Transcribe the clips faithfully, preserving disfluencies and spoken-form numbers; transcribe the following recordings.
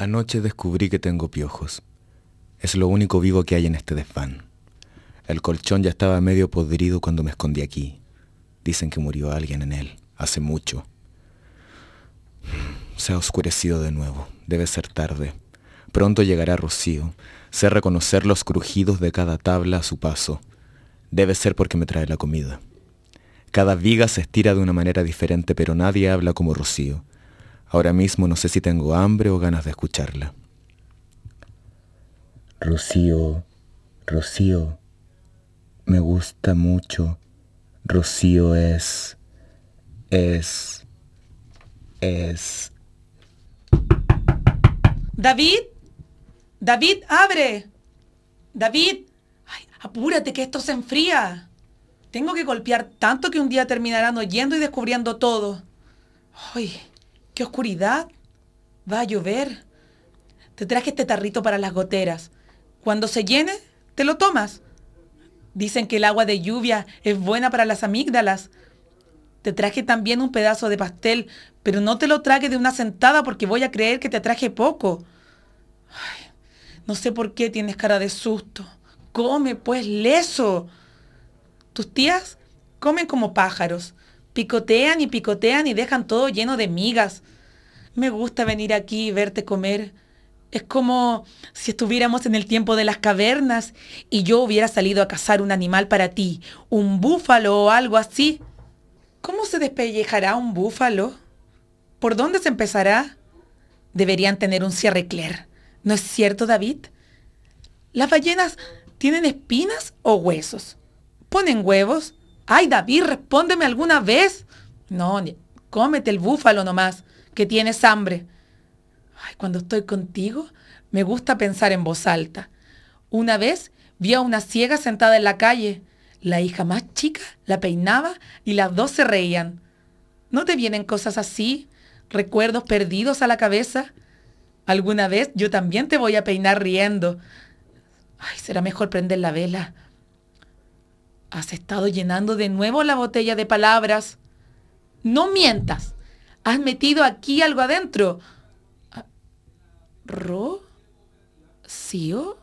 Anoche descubrí que tengo piojos. Es lo único vivo que hay en este desván. El colchón ya estaba medio podrido cuando me escondí aquí. Dicen que murió alguien en él, hace mucho. Se ha oscurecido de nuevo. Debe ser tarde. Pronto llegará Rocío. Sé reconocer los crujidos de cada tabla a su paso. Debe ser porque me trae la comida. Cada viga se estira de una manera diferente, pero nadie habla como Rocío. Ahora mismo no sé si tengo hambre o ganas de escucharla. Rocío, Rocío, me gusta mucho. Rocío es, es, es... ¡David! ¡David, abre! ¡David! Ay, apúrate que esto se enfría. Tengo que golpear tanto que un día terminarán oyendo y descubriendo todo. ¡Ay, qué oscuridad! Va a llover. Te traje este tarrito para las goteras. Cuando se llene, te lo tomas. Dicen que el agua de lluvia es buena para las amígdalas. Te traje también un pedazo de pastel, pero no te lo trague de una sentada porque voy a creer que te traje poco. Ay, no sé por qué tienes cara de susto. Come, pues, leso. Tus tías comen como pájaros. Picotean y picotean y dejan todo lleno de migas. Me gusta venir aquí y verte comer. Es como si estuviéramos en el tiempo de las cavernas y yo hubiera salido a cazar un animal para ti, un búfalo o algo así. ¿Cómo se despellejará un búfalo? ¿Por dónde se empezará? Deberían tener un cierre Claire. ¿No es cierto, David? ¿Las ballenas tienen espinas o huesos? ¿Ponen huevos? Ay, David, respóndeme alguna vez. No, cómete el búfalo nomás, que tienes hambre. Ay, cuando estoy contigo, me gusta pensar en voz alta. Una vez vi a una ciega sentada en la calle. La hija más chica la peinaba y las dos se reían. ¿No te vienen cosas así? ¿Recuerdos perdidos a la cabeza? Alguna vez yo también te voy a peinar riendo. Ay, será mejor prender la vela. Has estado llenando de nuevo la botella de palabras. No mientas. Has metido aquí algo adentro. ¿Rocío?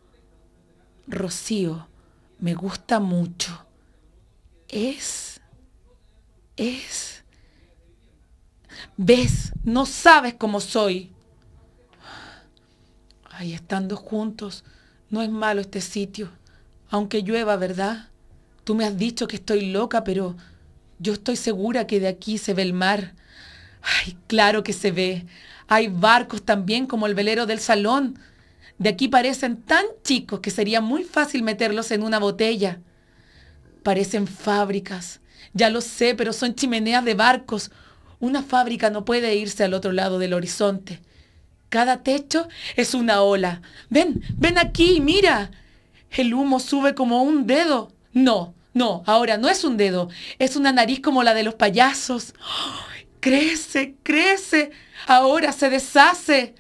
Rocío, me gusta mucho. Es... Es... ¿Ves? No sabes cómo soy. Ay, estando juntos, no es malo este sitio. Aunque llueva, ¿verdad? Tú me has dicho que estoy loca, pero yo estoy segura que de aquí se ve el mar. Ay, claro que se ve. Hay barcos también como el velero del salón. De aquí parecen tan chicos que sería muy fácil meterlos en una botella. Parecen fábricas. Ya lo sé, pero son chimeneas de barcos. Una fábrica no puede irse al otro lado del horizonte. Cada techo es una ola. Ven, ven aquí, mira. El humo sube como un dedo. No, no, ahora no es un dedo. Es una nariz como la de los payasos. ¡Ay! Crece, crece. Ahora se deshace.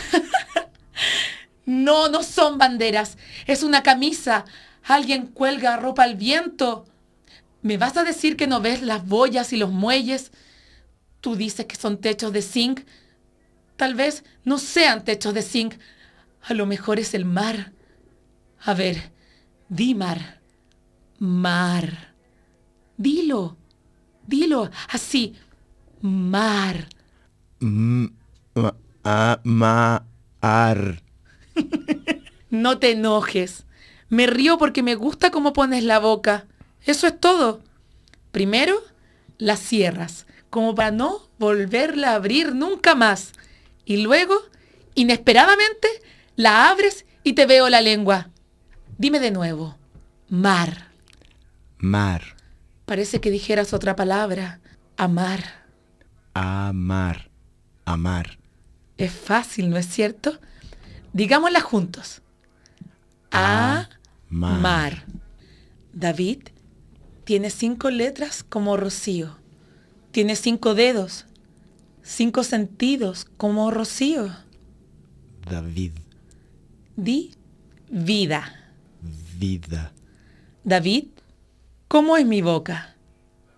No, no son banderas. Es una camisa. Alguien cuelga ropa al viento. ¿Me vas a decir que no ves las boyas y los muelles? Tú dices que son techos de zinc. Tal vez no sean techos de zinc. A lo mejor es el mar. A ver, di mar. Mar. Dilo. Dilo así. Mar. Mm, ma, a, ma, ar. No te enojes. Me río porque me gusta cómo pones la boca. Eso es todo. Primero, la cierras, como para no volverla a abrir nunca más. Y luego, inesperadamente, la abres y te veo la lengua. Dime de nuevo. Mar. Mar. Parece que dijeras otra palabra. Amar. Amar. Amar. Es fácil, ¿no es cierto? Digámosla juntos. A Amar. mar. David tiene cinco letras como Rocío. Tiene cinco dedos, cinco sentidos como Rocío. David. Di vida. Vida. David, ¿cómo es mi boca?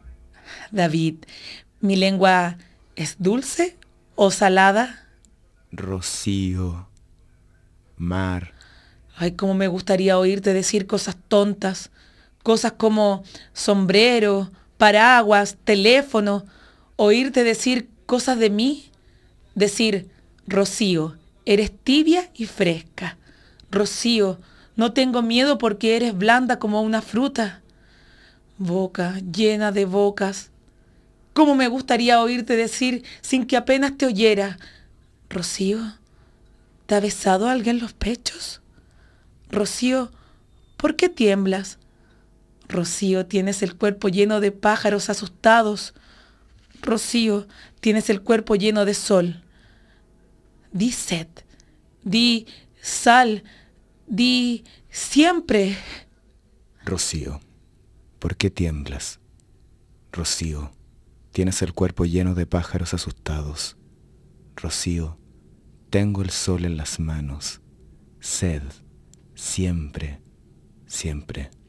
David, ¿mi lengua es dulce o salada? Rocío, mar. Ay, cómo me gustaría oírte decir cosas tontas. Cosas como sombrero, paraguas, teléfono. Oírte decir cosas de mí. Decir, Rocío, eres tibia y fresca. Rocío, no tengo miedo porque eres blanda como una fruta. Boca llena de bocas. Cómo me gustaría oírte decir sin que apenas te oyera. Rocío, ¿te ha besado alguien los pechos? Rocío, ¿por qué tiemblas? Rocío, tienes el cuerpo lleno de pájaros asustados. Rocío, tienes el cuerpo lleno de sol. Di sed, di sal, di siempre. Rocío, ¿por qué tiemblas? Rocío, tienes el cuerpo lleno de pájaros asustados. Rocío, tengo el sol en las manos. Sed, siempre, siempre.